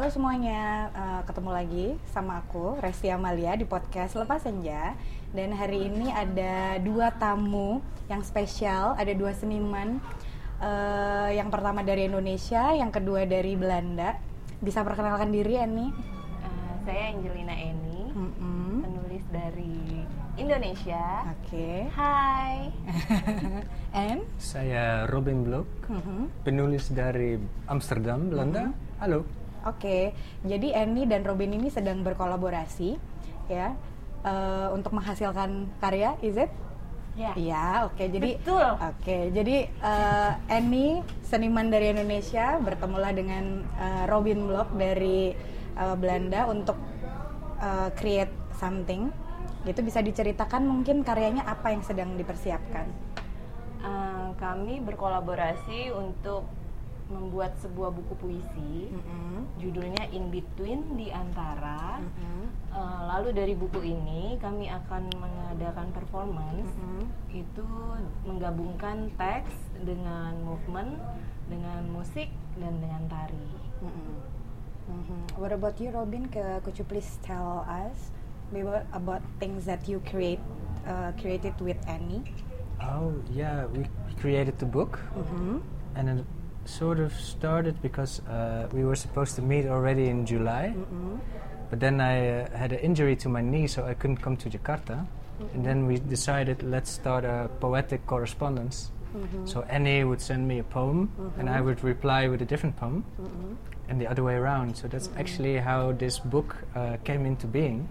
Halo semuanya, ketemu lagi sama aku Resti Amalia di podcast Lepas Senja. Dan hari ini ada dua tamu yang spesial, ada dua seniman. Yang pertama dari Indonesia, yang kedua dari Belanda. Bisa perkenalkan diri, Eni? Saya Angelina Eni, penulis dari Indonesia. Oke. Hai. And? Saya Robin Blok, penulis dari Amsterdam, Belanda. Halo. Oke, jadi Eni dan Robin ini sedang berkolaborasi, ya, untuk menghasilkan karya, is it? Ya. Iya, oke. Jadi, betul. Oke, jadi Eni seniman dari Indonesia bertemulah dengan Robin Blok dari Belanda untuk create something. Gitu, bisa diceritakan mungkin karyanya apa yang sedang dipersiapkan? Kami berkolaborasi untuk membuat sebuah buku puisi, judulnya In Between, di antara. Lalu dari buku ini kami akan mengadakan performance, itu menggabungkan teks dengan movement, dengan musik dan dengan tari. What about you, Robin? Could you please tell us about things that you created with Annie? Oh yeah, we created the book, and it sort of started because we were supposed to meet already in July, but then I had an injury to my knee, so I couldn't come to Jakarta. And then we decided, let's start a poetic correspondence. So Annie would send me a poem, and I would reply with a different poem, and the other way around. So that's actually how this book came into being.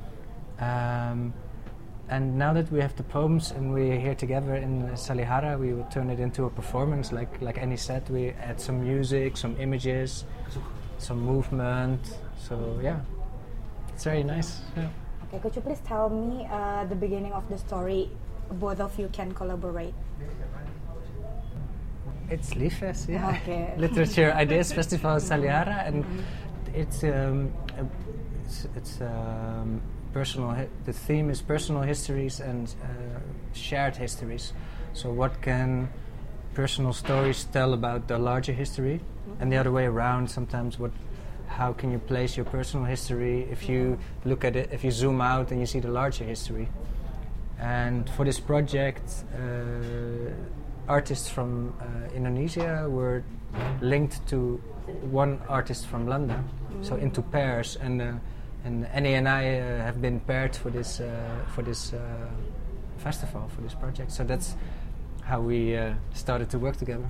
And now that we have the poems and we're here together in Salihara, we will turn it into a performance. Like Annie said, we add some music, some images, some movement. So yeah, it's very nice. Yeah. Okay, could you please tell me the beginning of the story? Both of you can collaborate. It's Liefest, yeah. Okay. Literature Ideas Festival Salihara, and it's personal. The theme is personal histories and shared histories. So what can personal stories tell about the larger history, and the other way around? Sometimes how can you place your personal history if you look at it, if you zoom out and you see the larger history? And for this project, artists from Indonesia were linked to one artist from London, so into pairs, and Annie and I have been paired for this festival, for this project. So that's how we started to work together.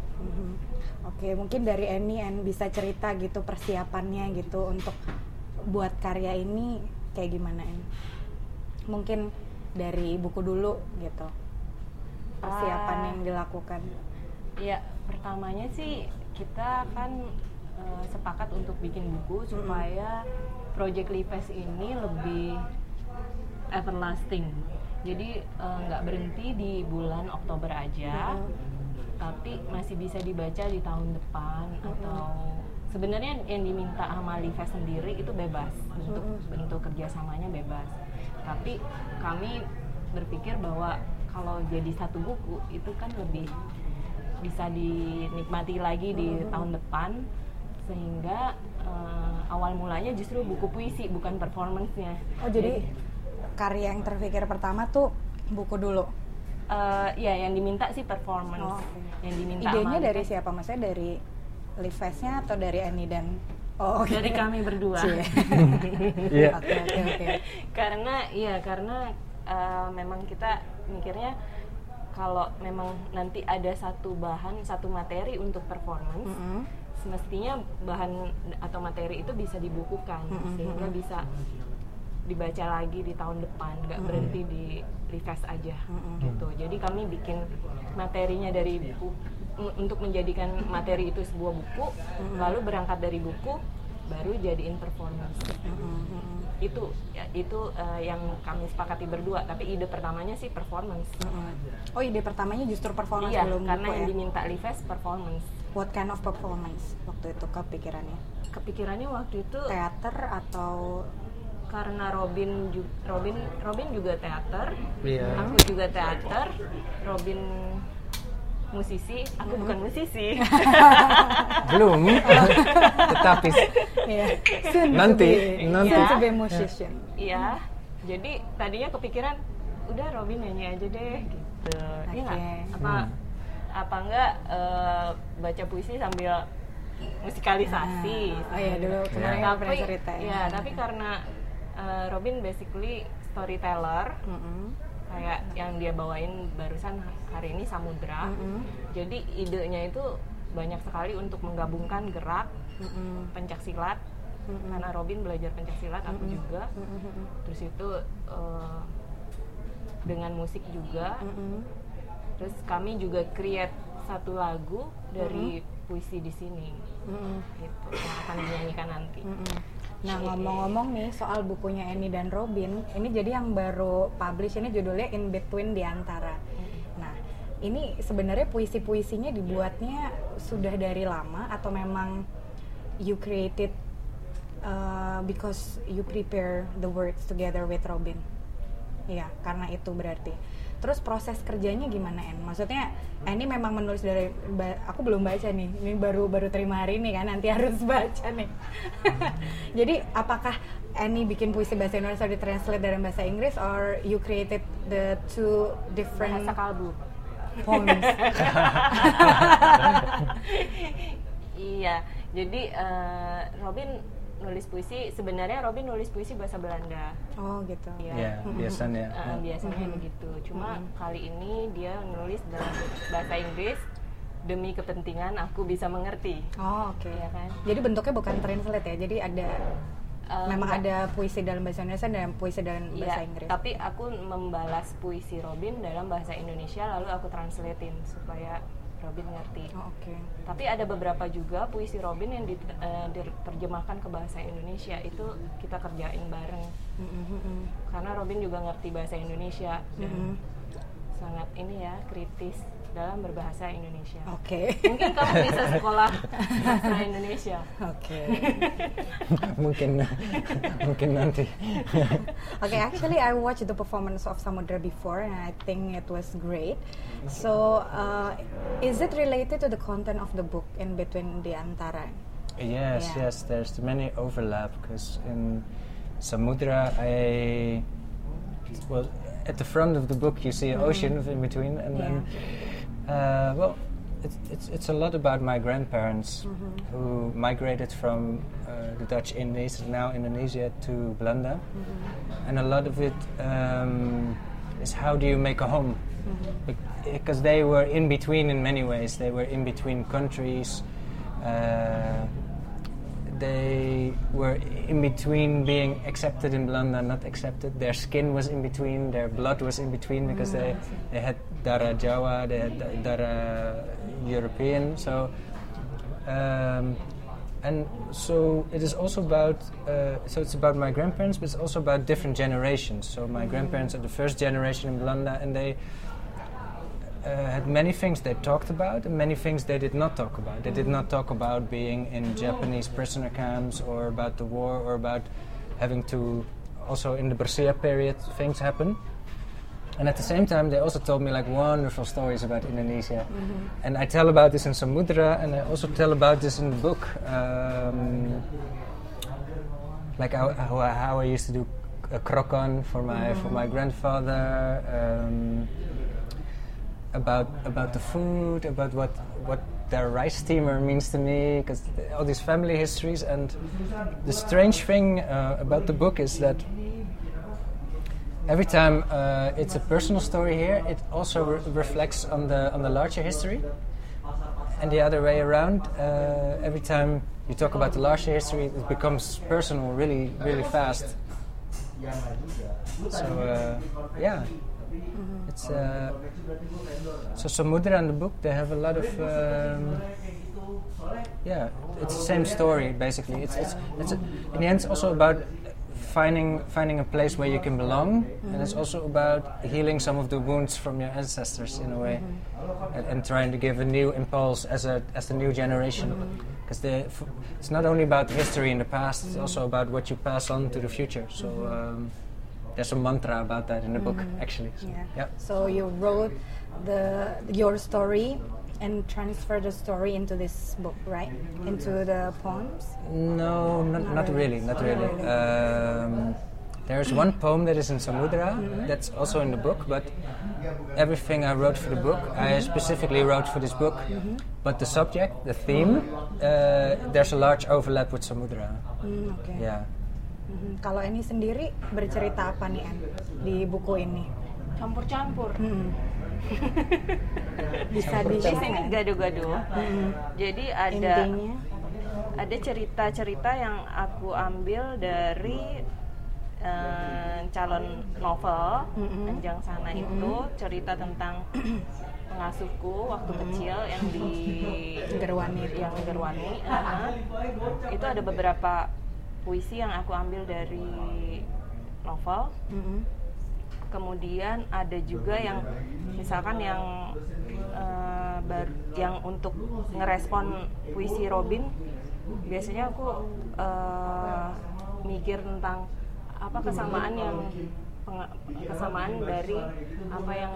Oke, mungkin dari Annie bisa cerita gitu persiapannya gitu untuk buat karya ini kayak gimana, Annie? Mungkin dari buku dulu gitu. Persiapan yang dilakukan. Ya, pertamanya sih kita kan sepakat untuk bikin buku supaya Project Liefest ini lebih everlasting. Jadi nggak berhenti di bulan Oktober aja, tapi masih bisa dibaca di tahun depan atau sebenarnya yang diminta sama Liefest sendiri itu bebas, bentuk kerjasamanya bebas. Tapi kami berpikir bahwa kalau jadi satu buku itu kan lebih bisa dinikmati lagi di tahun depan, sehingga awal mulanya justru buku puisi, bukan performance-nya. Oh, jadi karya yang terpikir pertama tuh buku dulu? Ya, yang diminta sih performance. Oh, okay. Yang diminta idenya dari siapa? Maksudnya dari Liefest-nya atau dari Annie dan... Oh, okay. Dari kami berdua. Iya. Oke. Karena memang kita mikirnya kalau memang nanti ada satu bahan, satu materi untuk performance, semestinya bahan atau materi itu bisa dibukukan, sehingga bisa dibaca lagi di tahun depan, nggak berhenti di Liefest aja gitu. Jadi kami bikin materinya dari buku untuk menjadikan materi itu sebuah buku, lalu berangkat dari buku baru jadiin performance. Itu yang kami sepakati berdua, tapi ide pertamanya sih performance. Oh, ide pertamanya justru performance? Iya, belum karena buku, yang ya? diminta Liefest performance. What kind of performance waktu itu kepikirannya? Kepikirannya waktu itu Teater atau... Karena Robin juga teater, Iya. aku juga teater. Robin musisi, aku bukan musisi. Belum. Tetapi nanti soon to be musician. Iya. Jadi tadinya kepikiran udah Robin nyanyi aja deh gitu. Iya nggak? Apa enggak baca puisi sambil musikalisasi. Oh iya, dulu kemarin pernah cerita. Ya, tapi karena Robin basically storyteller. Kayak yang dia bawain barusan hari ini Samudra. Jadi idenya itu banyak sekali untuk menggabungkan gerak pencaksilat. Karena Robin belajar pencaksilat, aku juga. Terus itu dengan musik juga. Terus kami juga create satu lagu dari puisi di sini, gitu, yang akan dinyanyikan nanti. Nah, ngomong-ngomong nih soal bukunya Annie dan Robin, ini jadi yang baru publish, ini judulnya In Between Di Antara. Nah, ini sebenarnya puisi-puisinya dibuatnya sudah dari lama atau memang you created because you prepare the words together with Robin? Iya, karena itu berarti. Terus proses kerjanya gimana, En? Maksudnya Annie memang menulis dari, aku belum baca nih, ini baru terima hari ini kan, nanti harus baca nih. Jadi apakah Annie bikin puisi bahasa Indonesia ditranslate dari bahasa Inggris, or you created the two different bahasa kalbu poems? Iya, jadi sebenarnya Robin nulis puisi bahasa Belanda. Oh gitu. Ya, biasanya. Biasanya begitu. Cuma kali ini dia nulis dalam bahasa Inggris demi kepentingan aku bisa mengerti. Oh oke. Ya kan? Jadi bentuknya bukan translate ya. Jadi ada memang ada puisi dalam bahasa Indonesia dan puisi dalam bahasa Inggris. Tapi aku membalas puisi Robin dalam bahasa Indonesia, lalu aku translatein supaya Robin ngerti. Oh, oke. Tapi ada beberapa juga puisi Robin yang diterjemahkan ke bahasa Indonesia, itu kita kerjain bareng. Karena Robin juga ngerti bahasa Indonesia dan sangat kritis dalam berbahasa Indonesia. Oke. Mungkin kamu bisa sekolah bahasa Indonesia. Oke. mungkin nanti. Okay, actually I watched the performance of Samudra before and I think it was great. So, is it related to the content of the book In Between Di Antara? Yes, there's many overlap because in Samudra at the front of the book you see an ocean in between, and then it's a lot about my grandparents who migrated from the Dutch Indies, now Indonesia, to Belanda, and a lot of it is how do you make a home, because they were in between in many ways. They were in between countries. They were in between being accepted in Belanda, not accepted. Their skin was in between, their blood was in between, because they had Dara Jawa, they had Dara European. So, and so it is also about, so it's about my grandparents, but it's also about different generations. So my grandparents are the first generation in Belanda, and they had many things they talked about and many things they did not talk about. They did not talk about being in Japanese prisoner camps or about the war or about having to, also in the Bersia period, things happen. And at the same time, they also told me like wonderful stories about Indonesia. And I tell about this in Samudra, and I also tell about this in the book. Like how I used to do a krokon for my grandfather. About the food, about what their rice steamer means to me, because all these family histories. And the strange thing about the book is that every time it's a personal story here, it also reflects on the larger history, and the other way around. Every time you talk about the larger history, it becomes personal really, really fast. So yeah. It's so Samudra and the book, they have a lot of it's the same story basically. It's in the end it's also about finding a place where you can belong, and it's also about healing some of the wounds from your ancestors in a way, and trying to give a new impulse as the new generation, because it's not only about history in the past, it's also about what you pass on to the future. So there's a mantra about that in the book, actually. So, So you wrote your story and transfer the story into this book, right? Into the poems? No, not really. There's one poem that is in Samudra, that's also in the book, but everything I wrote for the book, I specifically wrote for this book. But the subject, the theme, there's a large overlap with Samudra. Okay. Yeah. Kalau ini sendiri bercerita apa nih, Anne, di buku ini? Campur-campur. Bisa Di sini di-share? gaduh-gaduh. Jadi Intinya? ada cerita-cerita yang aku ambil dari calon novel Anjang Sana itu, cerita tentang pengasuhku waktu kecil yang di Gerwani. Itu ada beberapa puisi yang aku ambil dari novel. Kemudian ada juga yang misalkan yang yang untuk ngerespon puisi Robin, biasanya aku mikir tentang apa kesamaan dari apa yang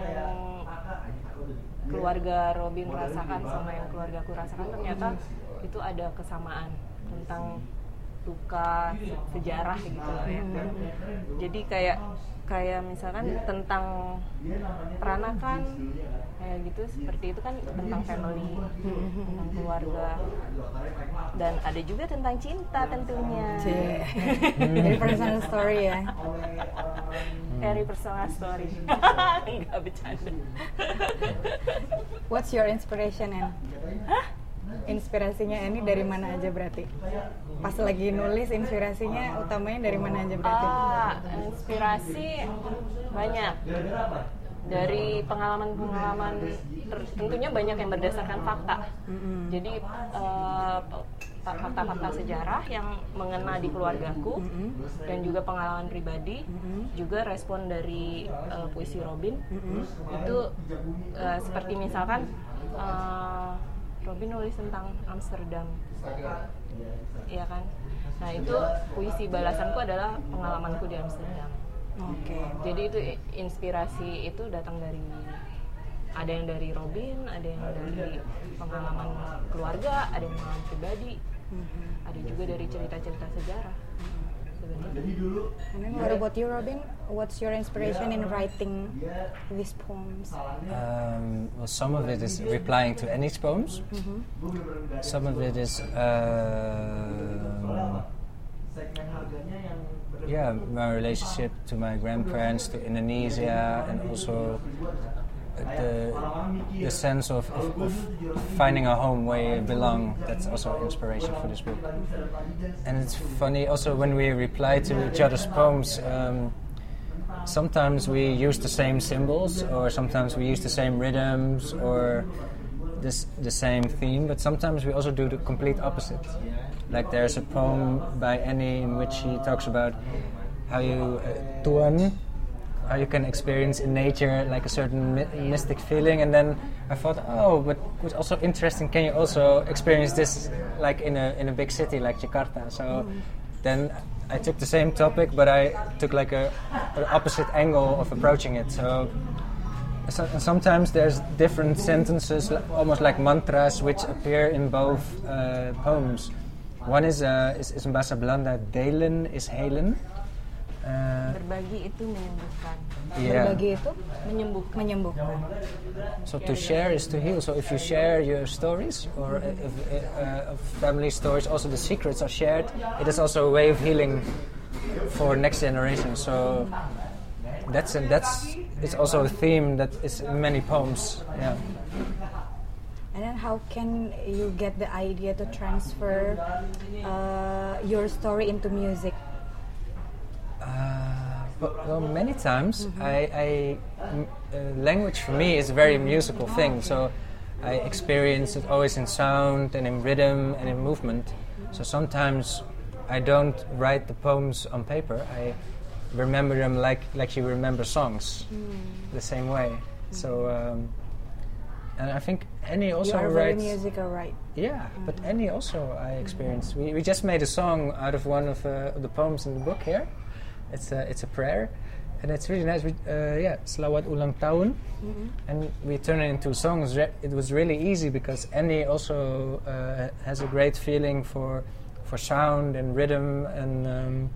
keluarga Robin rasakan sama yang keluargaku rasakan. Ternyata itu ada kesamaan tentang duka sejarah gitu lah ya. Jadi kayak misalkan tentang peranakan kayak gitu, seperti itu kan tentang family, tentang keluarga, dan ada juga tentang cinta tentunya. Dari personal story ya. Very personal story. Enggak bercanda. What's your inspiration, Anne? Inspirasinya ini dari mana aja berarti? Pas lagi nulis inspirasinya utamanya dari mana aja berarti? Inspirasi banyak. Dari pengalaman-pengalaman, tentunya banyak yang berdasarkan fakta. Jadi fakta-fakta sejarah yang mengena di keluargaku, dan juga pengalaman pribadi, juga respon dari puisi Robin. Itu seperti misalkan Robin nulis tentang Amsterdam, iya kan? Nah itu puisi balasanku adalah pengalamanku di Amsterdam. Oke. Jadi itu inspirasi itu datang dari, ada yang dari Robin, ada yang dari pengalaman keluarga, ada yang pengalaman pribadi, ada juga dari cerita-cerita sejarah. And then what about you, Robin? What's your inspiration in writing these poems? Well, some of it is replying to Annie's poems. Some of it is my relationship to my grandparents, to Indonesia, and also the sense of finding a home where you belong. That's also inspiration for this book. And it's funny also when we reply to each other's poems, sometimes we use the same symbols, or sometimes we use the same rhythms, or the same theme, but sometimes we also do the complete opposite. Like there's a poem by Annie in which she talks about how you how you can experience in nature like a certain mystic feeling, and then I thought, but what's also interesting, can you also experience this like in a big city like Jakarta? So then I took the same topic, but I took like an opposite angle of approaching it. So sometimes there's different sentences, almost like mantras, which appear in both poems. One is in bahasa Belanda, delen is helen. Berbagi itu menyembuhkan. Berbagi itu Menyembuhkan. So to share is to heal. So if you share your stories, or of family stories, also the secrets are shared. It is also a way of healing for next generation. So it's also a theme that is in many poems. Yeah. And then how can you get the idea to transfer your story into music? Well, many times language for me is a very musical thing. So I experience it always in sound and in rhythm and in movement. So sometimes I don't write the poems on paper. I remember them like you remember songs, the same way. So and I think Annie also you are writes. very musical, right? Yeah, but Annie also I experienced. We just made a song out of one of the poems in the book here. It's a prayer, and it's really nice. Selawat Ulang Tahun, and we turn it into songs. It was really easy because Andy also has a great feeling for sound and rhythm, and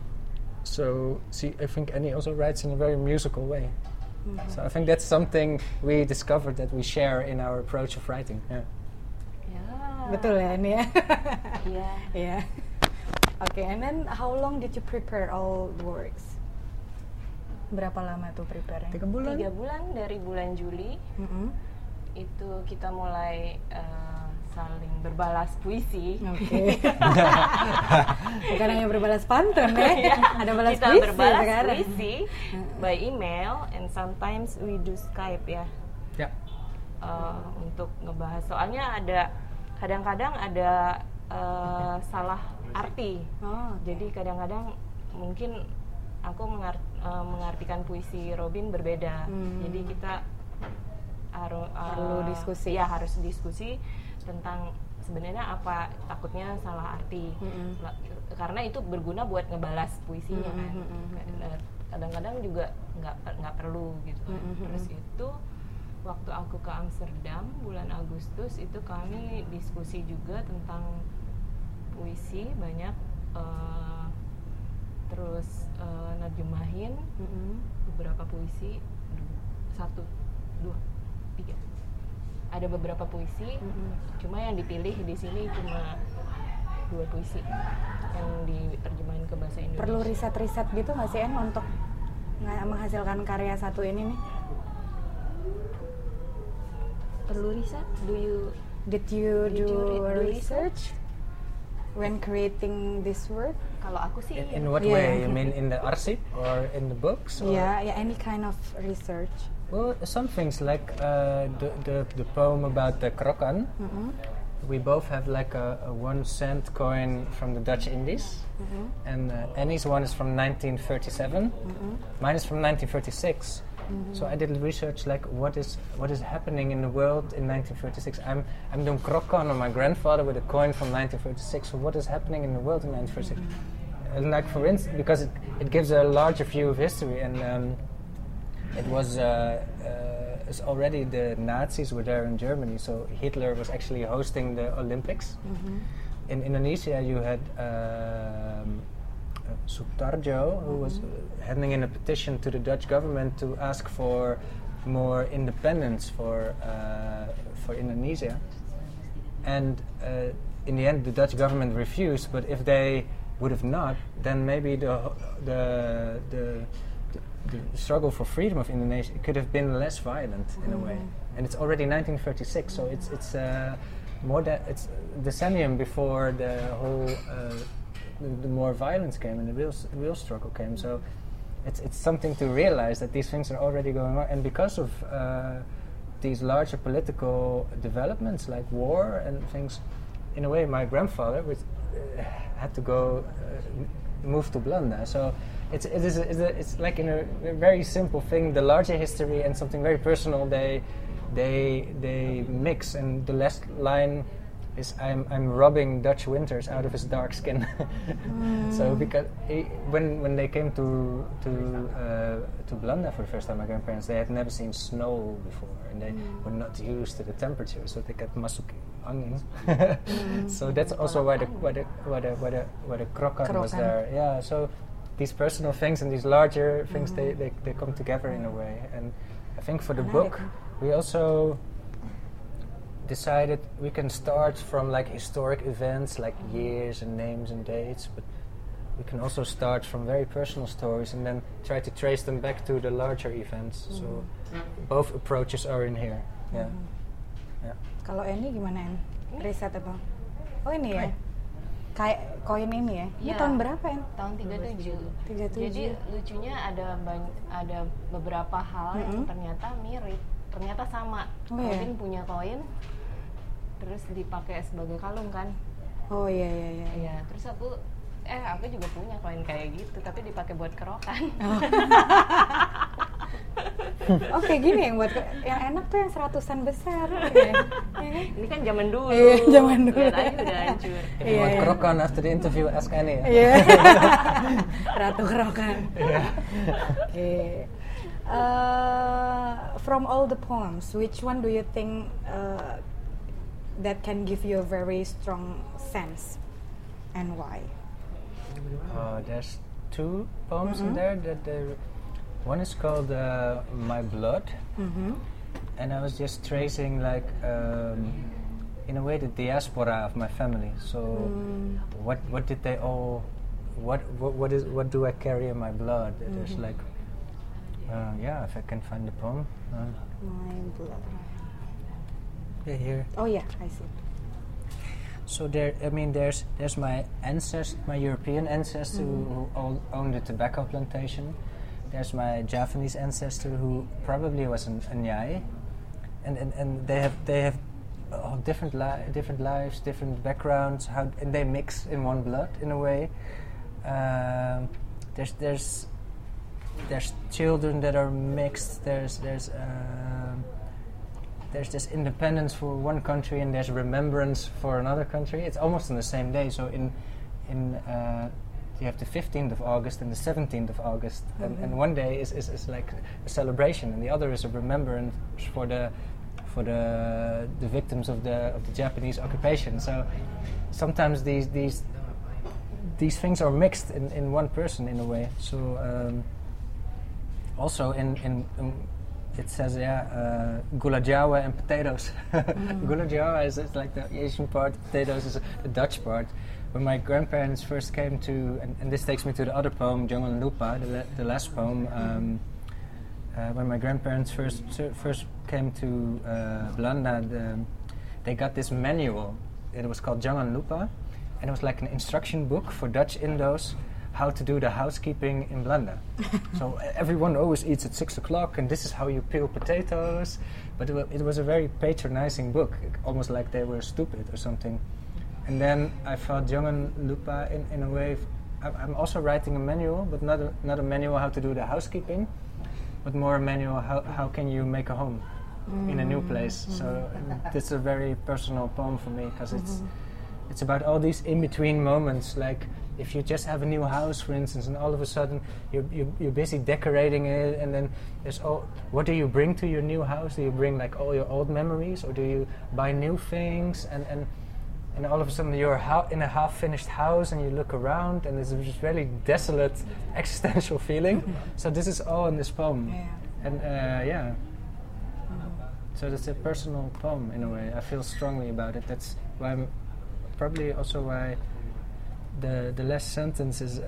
I think Andy also writes in a very musical way. So I think that's something we discovered that we share in our approach of writing. Yeah. Betul ya ini ya. Yeah. Yeah. Okay, and then how long did you prepare all the works? Berapa lama tuh prepare-nya? 3 bulan. 3 bulan dari bulan Juli itu kita mulai saling berbalas puisi. Oke. Bukan hanya berbalas pantun ya, ada balas kita puisi berbalas sekarang. puisi by email and sometimes we do Skype ya. Yeah. Untuk ngebahas soalnya kadang-kadang ada salah arti. Jadi kadang-kadang mungkin aku mengartikan puisi Robin berbeda. Jadi kita perlu diskusi. Ya, harus diskusi tentang sebenarnya apa, takutnya salah arti. Karena itu berguna buat ngebalas puisinya kan. Kadang-kadang juga nggak perlu gitu. Terus itu waktu aku ke Amsterdam bulan Agustus itu kami diskusi juga tentang puisi banyak, terus nerjemahin beberapa puisi, 1, 2, 3. Ada beberapa puisi, cuma yang dipilih di sini cuma 2 puisi yang diterjemahin ke bahasa Indonesia. Perlu riset-riset gitu nggak sih En untuk menghasilkan karya satu ini nih? Perlu riset? Did you do research when creating this work? Kalau aku sih In what way? You mean in the arsip or in the books? Or? Yeah, any kind of research. Well, some things like the poem about the krokan. We both have like a 1 cent coin from the Dutch Indies, and Annie's one is from 1937. Mine is from 1936. So I did research like what is happening in the world in 1936. I'm doing krokan on my grandfather with a coin from 1936. So what is happening in the world in 1936? And like for instance, because it gives a larger view of history, and it was it's already the Nazis were there in Germany. So Hitler was actually hosting the Olympics. In Indonesia, you had Sutarjo, who was handing in a petition to the Dutch government to ask for more independence for Indonesia, and in the end, the Dutch government refused. But if they would have not, then maybe the struggle for freedom of Indonesia could have been less violent in a way. And it's already 1936, so it's more than it's a decennium before the whole the more violence came and the real struggle came. So it's something to realize that these things are already going on, and because of these larger political developments like war and things, in a way, my grandfather had to go move to Blanda. So it's like in a very simple thing, the larger history and something very personal. They mix, and the last line is I'm robbing Dutch winters out of his dark skin. So because when they came to Blanda for the first time, my grandparents, they had never seen snow before, and they were not used to the temperature, so they got masuk angin. So that's also why the krokan was there. Yeah. So these personal things and these larger things, they come together in a way. And I think for the book, we also decided we can start from like historic events like years and names and dates, but we can also start from very personal stories and then try to trace them back to the larger events. So both approaches are in here. Yeah. Yeah. Kalau ini gimana En? Riset apa? Oh ini ya? Kayak koin ini ya? Ini tahun berapa En? Tahun 37. 37. Jadi lucunya ada beberapa hal yang ternyata mirip, ternyata sama. Robin punya koin, terus dipakai sebagai kalung kan? Oh iya. Iya, terus aku juga punya koin kayak gitu, tapi dipakai buat kerokan. Oke, gini yang buat yang enak tuh yang 100-an besar. Ya. Ini kan zaman dulu. Iya, zaman dulu. Lihat aja udah hancur. If you want kerokan after the interview, ask Annie. Iya. Ratu kerokan. Oke. From all the poems, which one do you think that can give you a very strong sense, and why? There's 2 poems in there. One is called My Blood, and I was just tracing like in a way the diaspora of my family. So what did they all what do I carry in my blood? There's like if I can find the poem. My blood. Yeah, here. Oh yeah, I see. So there's my ancestor, my European ancestor who owned a tobacco plantation. There's my Japanese ancestor who probably was a Nyai, and they have different lives, different backgrounds, and they mix in one blood in a way. There's children that are mixed. There's this independence for one country and there's remembrance for another country. It's almost on the same day. So in you have the 15th of August and the 17th of August, and one day is like a celebration, and the other is a remembrance for the victims of the Japanese occupation. So sometimes these things are mixed in one person in a way. So also in it says gula jawa and potatoes. Gula jawa is like the Asian part, potatoes is the Dutch part. When my grandparents first came to, and this takes me to the other poem, Jangan Lupa, the last poem. When my grandparents first came to Belanda, they got this manual. It was called Jangan Lupa, and it was like an instruction book for Dutch Indos how to do the housekeeping in Belanda. So everyone always eats at 6 o'clock, and this is how you peel potatoes. But it was a very patronizing book, almost like they were stupid or something. And then I thought Jangan Lupa in a way. I'm also writing a manual, but not a manual how to do the housekeeping, but more a manual how can you make a home in a new place. So it's a very personal poem for me, because it's about all these in-between moments, like if you just have a new house, for instance, and all of a sudden you're busy decorating it, and then there's what do you bring to your new house? Do you bring like all your old memories, or do you buy new things? And all of a sudden you're in a half-finished house, and you look around, and it's this really desolate, existential feeling. So this is all in this poem, and so it's a personal poem in a way. I feel strongly about it. That's why probably also why the last sentence is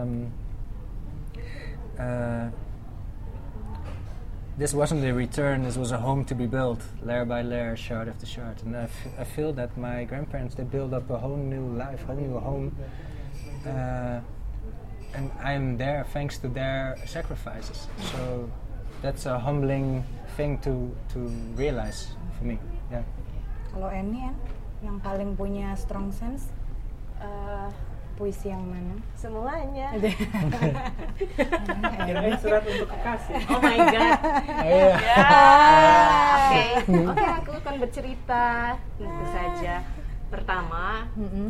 this wasn't a return, this was a home to be built, layer by layer, shard after shard. And I feel that my grandparents, they built up a whole new life, whole new home. And I am there thanks to their sacrifices. So that's a humbling thing to realize for me. Yeah. Kalau Annie yang paling punya strong sense, puisi yang mana? Semuanya. Kirain surat untuk kekasih. Oh my god. Oke, aku akan bercerita. Tentu saja. Pertama,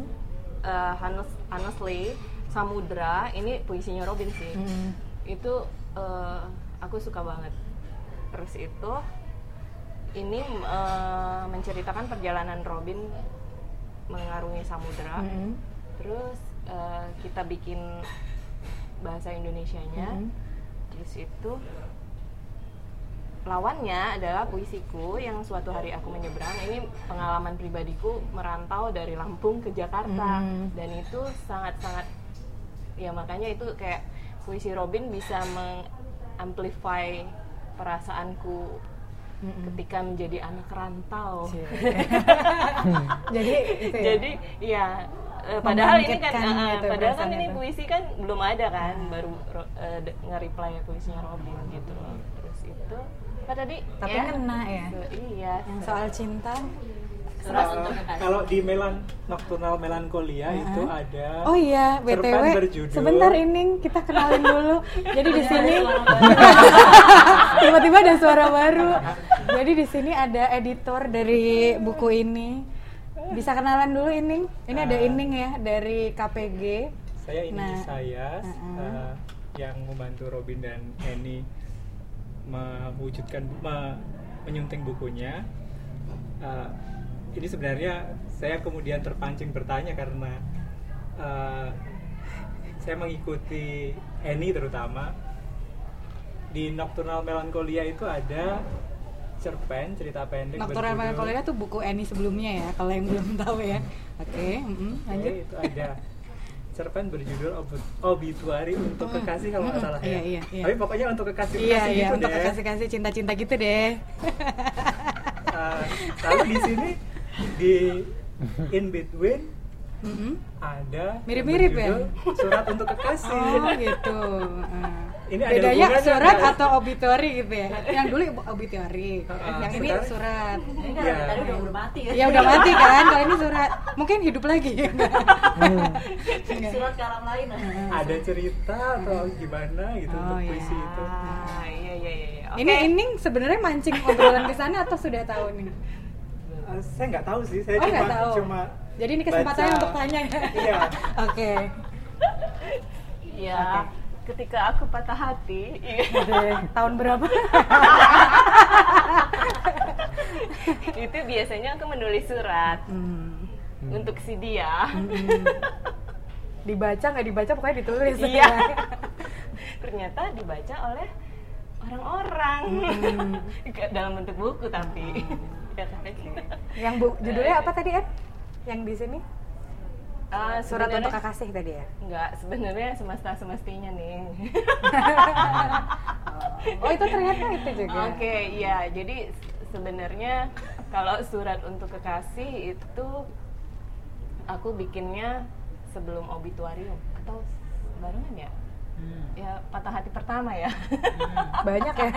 honestly, Samudra ini puisinya Robin sih. Itu aku suka banget. Terus itu ini menceritakan perjalanan Robin mengarungi samudra. Terus kita bikin bahasa Indonesianya. Terus itu lawannya adalah puisiku yang suatu hari aku menyeberang. Ini pengalaman pribadiku merantau dari Lampung ke Jakarta, dan itu sangat-sangat, ya makanya itu kayak puisi Robin bisa mengamplify perasaanku ketika menjadi anak rantau. Jadi ya padahal ini kan padahal kan ini puisi kan belum ada kan, baru nge-reply puisinya Robin gitu. Terus itu apa tadi? Tapi kena ya. Iya. Yang soal cinta. Kalau di Nocturnal Melancholia itu ada. Oh iya, BTW. Sebentar ini kita kenalin dulu. Jadi di sini Tiba-tiba ada suara baru. Jadi di sini ada editor dari buku ini. Bisa kenalan dulu Ining. Ini ada Ining ya dari KPG. Saya Ining Isayas, yang membantu Robin dan Eni menyunting bukunya. Ini sebenarnya saya kemudian terpancing bertanya karena saya mengikuti Eni terutama di Nocturnal Melancholia itu ada cerpen cerita pendek. Nocturnal Melancholia tuh buku Eni sebelumnya ya, kalau yang belum tahu ya. Oke, lanjut. Itu ada cerpen berjudul Obituari untuk Kekasih kalau nggak salah ya. Iya. Tapi pokoknya untuk kekasih Iya, gitu untuk deh. kekasih-kasih cinta-cinta gitu deh. Lalu di sini di In Between ada Mirip-mirip ya? berjudul Surat untuk Kekasih. Oh gitu. Ini ada bedanya hubungannya, surat kan? atau obituary gitu ya. Yang dulu obituary, yang ini sekarang surat. Ini kan Iya. tadi udah mati ya. Ya udah mati kan, kalau ini surat. Mungkin hidup lagi. Surat ke alam lain. Ada cerita atau gimana gitu Oh, untuk iya. puisi itu. Iya. Ini Ining sebenarnya mancing obrolan ke sana atau sudah tahu nih? Saya nggak tahu sih, saya Nggak tahu. cuma Jadi ini kesempatannya baca. untuk tanya ya. Iya. Oke. Ya, ketika aku patah hati, Tahun berapa? itu biasanya aku menulis surat untuk si dia. Dibaca nggak dibaca pokoknya ditulis. Iya. Ternyata dibaca oleh orang-orang dalam bentuk buku tapi. Ya, Yang judulnya apa tadi Ed? Yang di sini? Surat sebenarnya- untuk Kekasih tadi ya? Enggak, sebenarnya semestinya nih. Oh itu ternyata itu juga. Oke, iya. Jadi sebenarnya kalau surat untuk kekasih itu aku bikinnya sebelum obituarium atau barengan ya? Ya patah hati pertama ya. Banyak ya.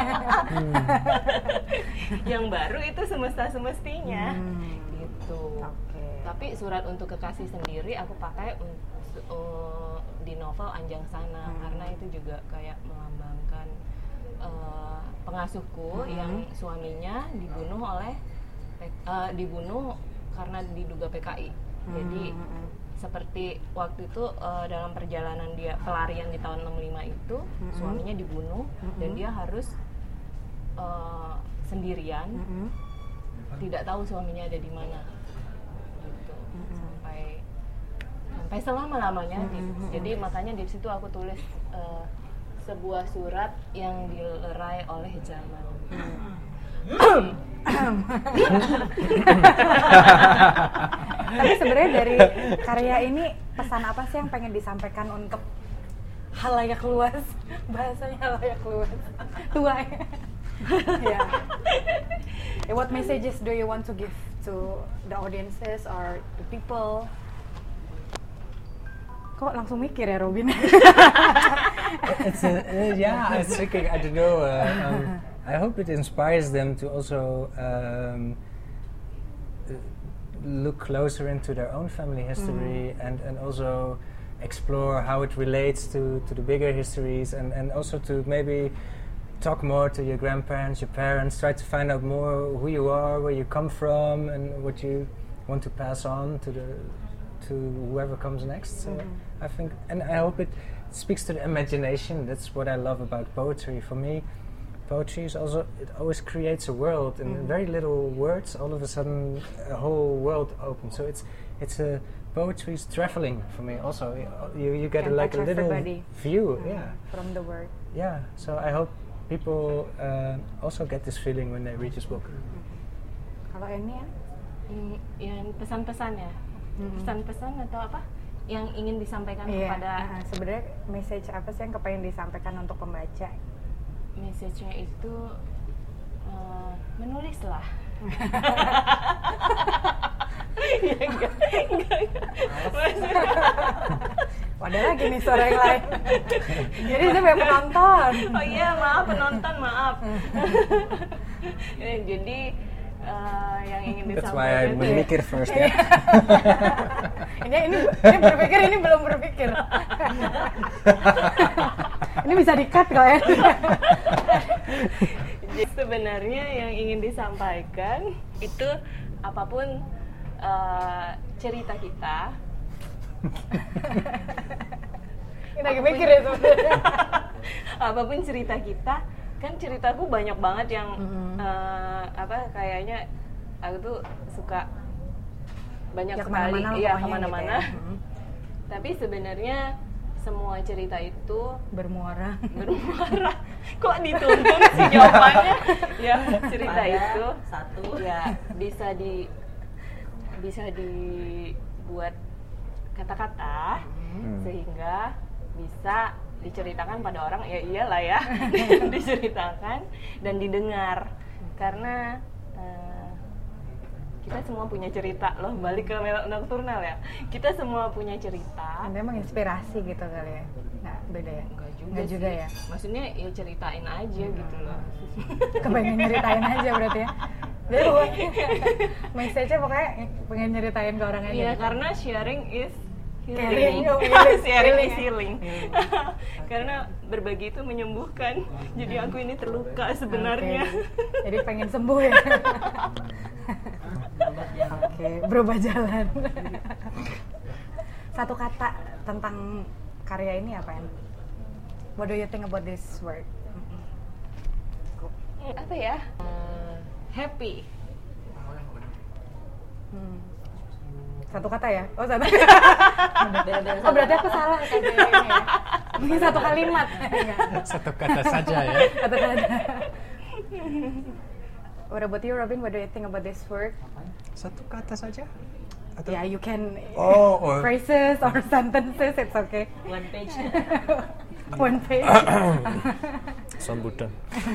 Yang baru itu semestinya. Gitu. Oke. Tapi surat untuk kekasih sendiri aku pakai di novel Anjang Sana karena itu juga kayak melambangkan pengasuhku yang suaminya dibunuh karena diduga PKI. Jadi seperti waktu itu dalam perjalanan dia pelarian di tahun 65 itu suaminya dibunuh dan dia harus sendirian, tidak tahu suaminya ada di mana. Gitu. Sampai selama-lamanya. Jadi makanya di situ aku tulis sebuah surat yang dilerai oleh zaman. Tapi sebenarnya dari karya ini pesan apa sih yang pengen disampaikan untuk halayak luas? Bahasanya halayak luas. Tua ya. Yeah. What messages do you want to give to the audiences or the people? Kok langsung mikir ya Robin? It's tricky. I don't know. I hope it inspires them to also look closer into their own family history and also explore how it relates to the bigger histories and also to maybe talk more to your grandparents, your parents, try to find out more who you are, where you come from, and what you want to pass on to whoever comes next. So I think, and I hope it speaks to the imagination. That's what I love about poetry. For me, poetry is also, it always creates a world, and in very little words, all of a sudden a whole world opens. So it's a poetry is traveling for me. Also, you get Can like a touch little everybody. view, yeah. From the word. Yeah, so I hope people also get this feeling when they read this book. Kalau ini ya? Yang pesan-pesan ya, pesan-pesan atau apa yang ingin disampaikan kepada sebenarnya message apa sih yang kepengen disampaikan untuk pembaca? message-nya itu menulislah. Ya enggak. Ada lagi nih suara yang lain. Jadi saya banyak penonton. Oh iya, maaf penonton, maaf. Jadi yang ingin That's disampaikan why I itu memikir first. Ya. ini berpikir, ini belum berpikir. Ini bisa di-cut kok ya. Jadi sebenarnya yang ingin disampaikan itu apapun cerita kita. Ini lagi mikir ya sebenarnya. Apapun cerita kita, kan ceritaku banyak banget yang kayaknya aku tuh suka banyak Ya, sekali kemana-mana ya pokoknya kemana-mana. gitu ya. Tapi sebenarnya semua cerita itu Bermuara. kok dituntun sih jawabannya. Ya cerita Ada itu satu. ya bisa dibuat kata-kata sehingga bisa diceritakan pada orang, ya iyalah ya. Diceritakan dan didengar karena kita semua punya cerita loh. Balik ke Nocturnal ya, kita semua punya cerita. Memang inspirasi gitu kali ya. Nggak beda ya? Nggak juga sih. ya? Maksudnya ya ceritain aja gitu loh. Kepengen nyeritain aja berarti ya. Jadi message-nya pokoknya pengen nyeritain ke orang aja. Iya, gitu. karena sharing is Caring, healing. oh, healing. Sharing Healing is ya? healing. Karena berbagi itu menyembuhkan. Jadi aku ini terluka sebenarnya. Oke. Jadi pengen sembuh ya. Oke, berubah jalan. Satu kata tentang karya ini apa, En? What do you think about this work? Apa ya? Happy. Satu kata ya? Oh, satu. Oh, berarti aku salah kayak ini ya. Ini satu kalimat. Satu kata saja ya. Satu kata. What about you, Robin? What do you think about this work? Satu kata saja? Atau? Yeah, you can or phrases or sentences, it's okay. One page. One page. sambutan.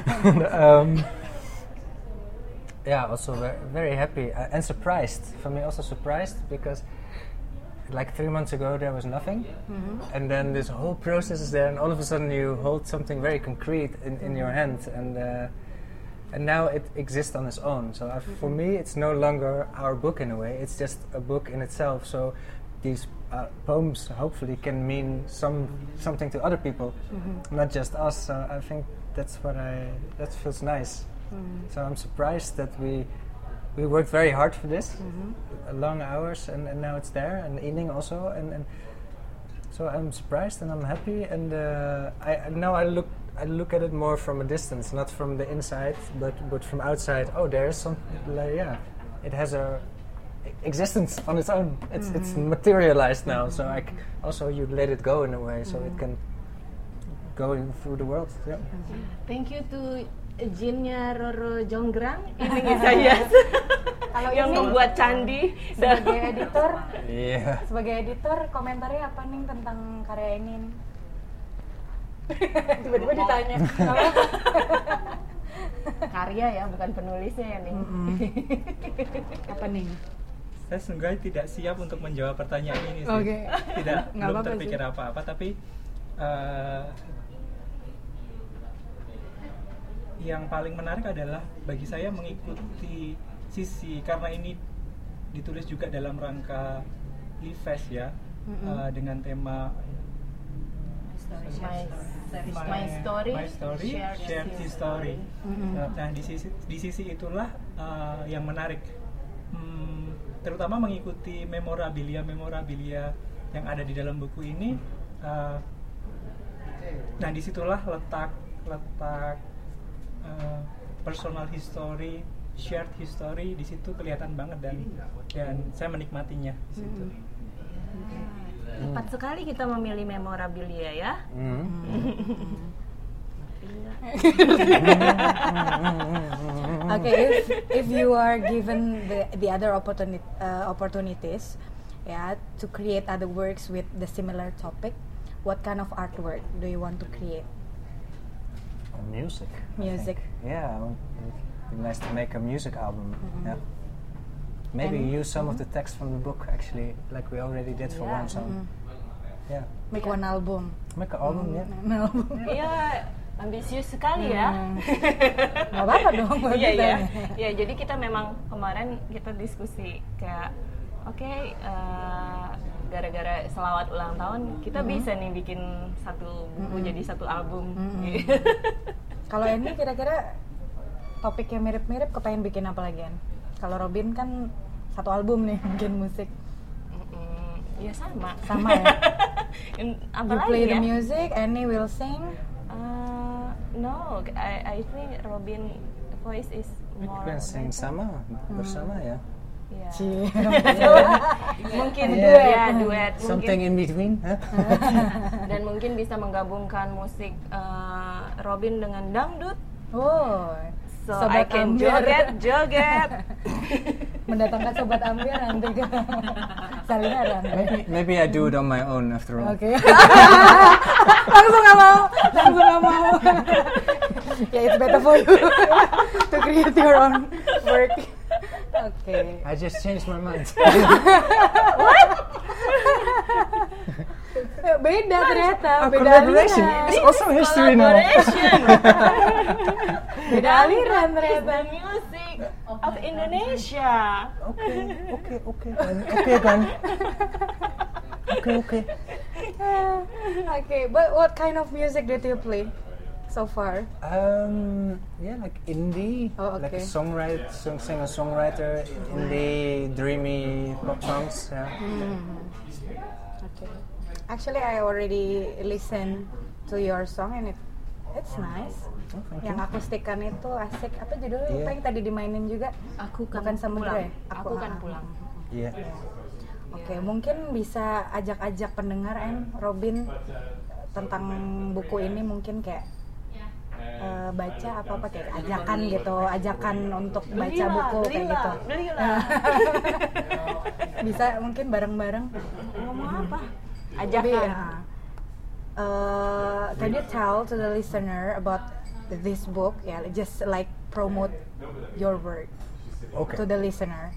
Yeah, also very happy and surprised. For me, also surprised because like 3 months ago there was nothing, and then this whole process is there, and all of a sudden you hold something very concrete in your hand, and now it exists on its own. So for me, it's no longer our book in a way; it's just a book in itself. So these poems hopefully can mean something to other people, not just us. So I think that feels nice. So I'm surprised that we worked very hard for this, long hours, and now it's there, and evening also, and so I'm surprised and I'm happy, and I look at it more from a distance, not from the inside, but from outside. Oh, there's some, like, yeah, it has a existence on its own. It's materialized now, so also you let it go in a way, so it can go through the world. Yeah. Thank you to Jinnya Roro Jonggrang ini saya Kalau yang ini membuat candi sebagai editor, Yeah. sebagai editor komentarnya apa nih tentang karya ini? Tiba-tiba ditanya. karya ya, bukan penulisnya ya nih. Apa nih? Saya sungguh tidak siap untuk menjawab pertanyaan ini sih. Oke. Tidak, Nggak belum apa-apa terpikir sih. apa-apa, tapi yang paling menarik adalah bagi saya mengikuti sisi, karena ini ditulis juga dalam rangka Livest ya, dengan tema My story, shared history. Nah, di sisi itulah yang menarik, terutama mengikuti memorabilia yang ada di dalam buku ini. Nah, disitulah letak personal history, shared history di situ kelihatan banget, dan saya menikmatinya di situ. Tepat sekali kita memilih memorabilia ya. Okay, if you are given the other opportunities, yeah, to create other works with the similar topic, what kind of artwork do you want to create? Music. I Music. think. Yeah, it'd be nice to make a music album. Yeah. Maybe And- use some of the text from the book actually, like we already did for Yeah. one song. Yeah. Make one album. Make an album, yeah. An album. Iya, ambisius sekali ya. Nggak apa-apa dong. kalau Iya kita. ya. Ya, jadi kita memang kemarin kita diskusi kayak oke, gara-gara selawat ulang tahun kita bisa nih bikin satu buku jadi satu album. Kalau ini kira-kira topiknya mirip-mirip, kepengen bikin apa lagi kan? Kalau Robin kan satu album nih bikin musik. Ya sama. Sama ya? Apa You lagi play ya? the music, Annie will sing. No, I think Robin voice is more. Kita sing sama bersama ya. Yeah. Cie. Mungkin Yeah. duet Something mungkin, in between, huh? dan mungkin bisa menggabungkan musik Robin dengan dangdut, Oh, so I Sobat can Ambiar. joget. Mendatangkan Sobat Ambiar nanti ke Salihara. Maybe I do it on my own after all. Oke. Langsung nggak mau. Ya, it's better for you to create your own work. Oke. I just changed my mind. Beda ternyata, Oh, beda collaboration. aliran. It's also history now. Collaboration. Beda aliran ternyata. The music of Indonesia. Okay, kan. Okay. Okay, but what kind of music did you play so far? Yeah, like indie, Oh, like a okay. singer-songwriter, indie, dreamy pop songs. Yeah. Okay. Actually, I already listened to your song and it's nice. Oh, thank Yang you. akustikan itu asik. Apa judulnya? Iya. Apa yang tadi dimainin juga? Aku Bukan Samudra pulang. ya? Aku kan pulang. Yeah. Oke, mungkin bisa ajak-ajak pendengar Robin tentang buku ini mungkin kayak baca apa kayak ajakan untuk baca buku kayak gitu. Belilah. Bisa mungkin bareng-bareng. Ngomong apa? Jadi, Ajakan. can you tell to the listener about this book? Yeah, just like promote your work Okay. to the listener.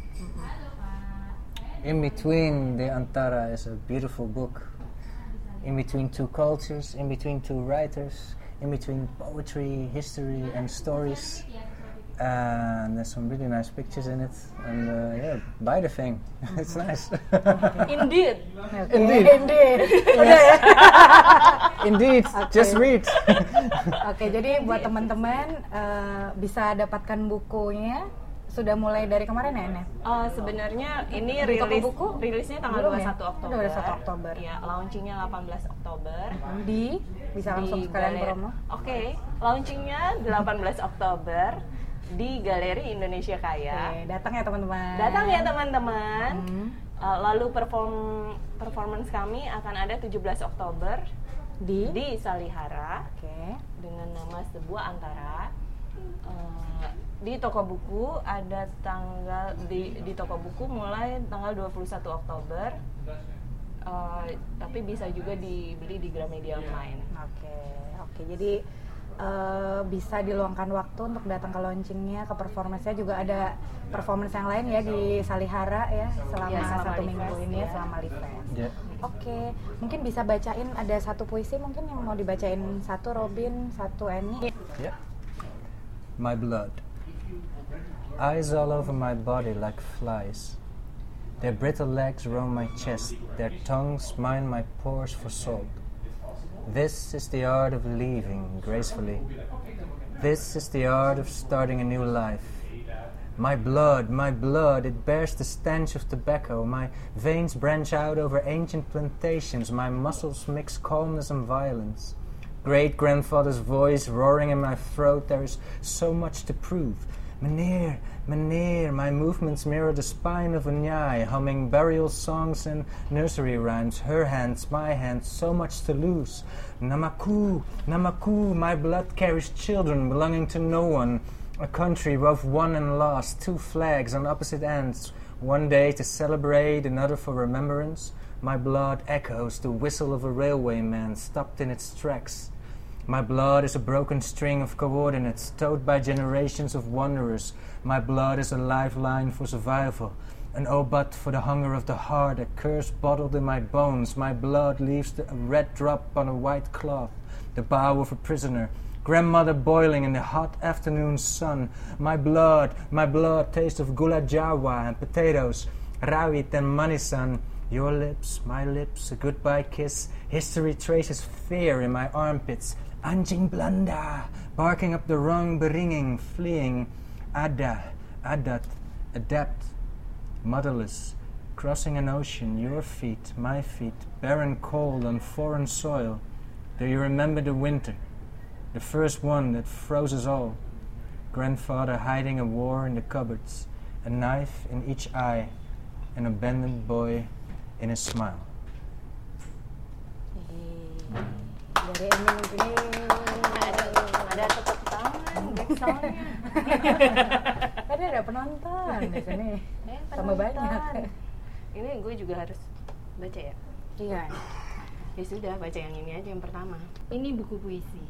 In Between the Antara is a beautiful book. In between two cultures, in between two writers, in between poetry, history, and stories. And there's some really nice pictures in it. And yeah, buy the thing. It's nice. Indeed. Okay. Indeed. Udah ya. Indeed, just read. Oke, jadi buat teman-teman bisa dapatkan bukunya sudah mulai dari kemarin ya, Net? Sebenarnya ini Di toko rilis buku? rilisnya tanggal Belum ya? 21 Oktober. 21 Oktober. Iya, launchingnya 18 Oktober. Bisa langsung Di sekalian galeri- promo. Oke, launchingnya 18 Oktober di Galeri Indonesia Kaya. Oke, datang ya teman-teman. Datang ya teman-teman. Hmm. Lalu performance kami akan ada 17 Oktober Di? di Salihara Oke. dengan nama Sebuah Antara. Di toko buku ada tanggal di toko buku mulai tanggal 21 Oktober. Tapi bisa juga dibeli di Gramedia Online. Oke. Jadi bisa diluangkan waktu untuk datang ke launchingnya, ke performance-nya juga ada performance yang lain ya di Salihara ya selama Ya, selama 1 Live minggu Fest, ini ya, ya. selama Live Fest. Yeah. Oke, mungkin bisa bacain ada satu puisi mungkin yang mau dibacain, satu Robin, satu Annie. Yeah. My blood. Eyes all over my body like flies. Their brittle legs roam my chest. Their tongues mine my pores for salt. This is the art of leaving gracefully. This is the art of starting a new life. My blood, it bears the stench of tobacco. My veins branch out over ancient plantations. My muscles mix calmness and violence. Great-grandfather's voice roaring in my throat. There is so much to prove. Meneer, my movements mirror the spine of a Nyai, humming burial songs and nursery rhymes. Her hands, my hands, so much to lose. Namaku, my blood carries children belonging to no one. A country both won and lost, two flags on opposite ends. One day to celebrate, another for remembrance. My blood echoes the whistle of a railwayman stopped in its tracks. My blood is a broken string of coordinates towed by generations of wanderers. My blood is a lifeline for survival, an obat for the hunger of the heart, a curse bottled in my bones. My blood leaves a red drop on a white cloth, the bow of a prisoner. Grandmother boiling in the hot afternoon sun. My blood, taste of gula jawa and potatoes, rawit and manisan. Your lips, my lips, a goodbye kiss. History traces fear in my armpits. Anjing Belanda, barking up the wrong beringing, fleeing. Ada, adat, adapt, motherless, crossing an ocean, your feet, my feet, barren cold on foreign soil. Do you remember the winter, the first one that froze us all? Grandfather hiding a war in the cupboards, a knife in each eye, an abandoned boy in a smile. Dari Eni mungkin Ada tepuk tangan, back sound-nya. Tadi ada penonton di sini. Tambah penonton. banyak. Ini gue juga harus baca ya? Iya. Ya sudah, baca yang ini aja yang pertama. Ini buku puisi.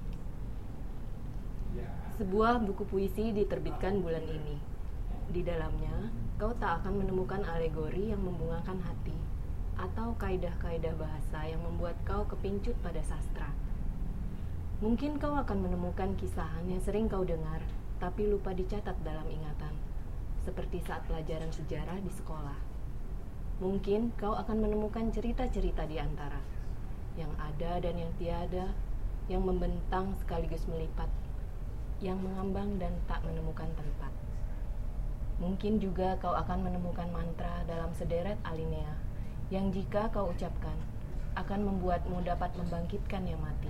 Sebuah buku puisi diterbitkan bulan ini. Di dalamnya, kau tak akan menemukan alegori yang membungakan hati atau kaidah-kaidah bahasa yang membuat kau kepincut pada sastra. Mungkin kau akan menemukan kisahan yang sering kau dengar, tapi lupa dicatat dalam ingatan, seperti saat pelajaran sejarah di sekolah. Mungkin kau akan menemukan cerita-cerita di antara, yang ada dan yang tiada, yang membentang sekaligus melipat, yang mengambang dan tak menemukan tempat. Mungkin juga kau akan menemukan mantra dalam sederet alinea, yang jika kau ucapkan, akan membuatmu dapat membangkitkan yang mati.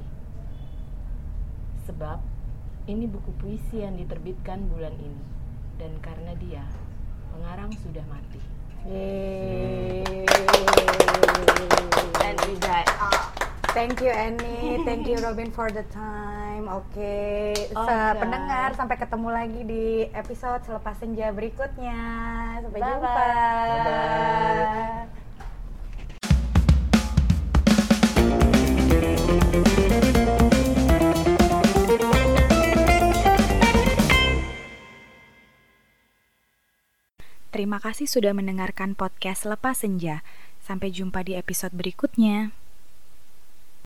Sebab, ini buku puisi yang diterbitkan bulan ini, dan karena dia, pengarang sudah mati. And we got. Thank you Annie, thank you Robin for the time. Oke, pendengar sampai ketemu lagi di episode Selepas Senja berikutnya. Sampai jumpa. Bye-bye. Terima kasih sudah mendengarkan podcast Lepas Senja. Sampai jumpa di episode berikutnya.